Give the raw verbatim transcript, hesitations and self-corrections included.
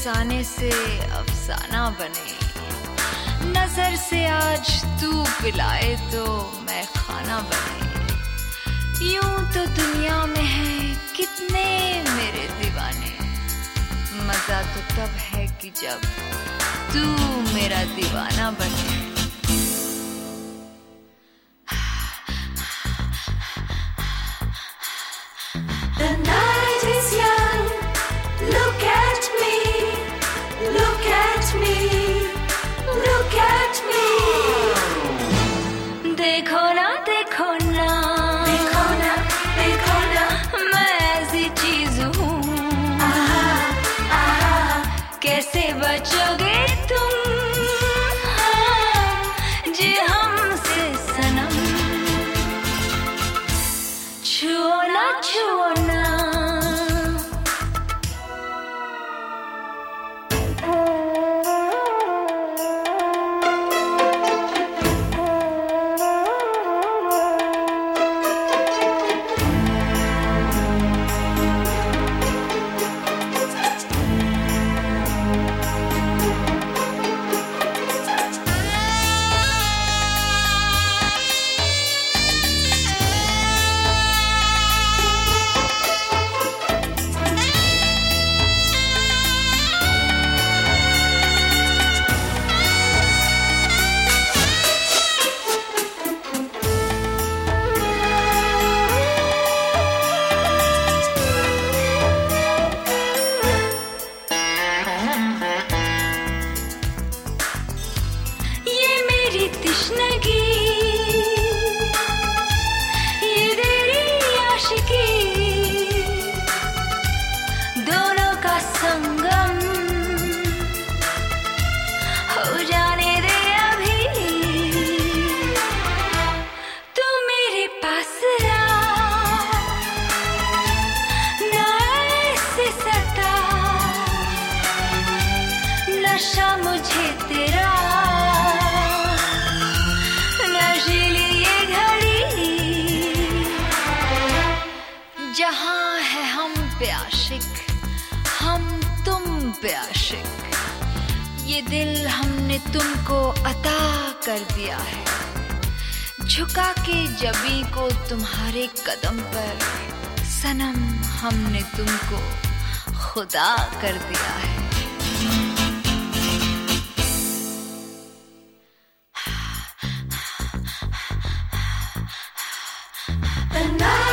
अफसाने से अफसाना बने। नजर से आज तू पिलाए तो मैं खाना बने। यूं तो दुनिया में है कितने मेरे दीवाने, मजा तो तब है कि जब तू मेरा दीवाना बने। The night is young, look at me, look at me, look at me. देखो ना देखो ना देखो ना देखो ना मैं ऐसी चीज हूँ, कैसे बचोगे तुम हाँ, जी हमसे सनम। छुओ ना छुओ ना तश्नगी, ये तेरी आशिकी, दोनों का संगम हो जाने दे अभी। तू मेरे पास आ, ना ऐसे सता, नशा मुझे तेरा जहाँ है हम पे आशिक, हम तुम पे आशिक, ये दिल हमने तुमको अता कर दिया है, झुका के जबी को तुम्हारे कदम पर, सनम हमने तुमको खुदा कर दिया है। The night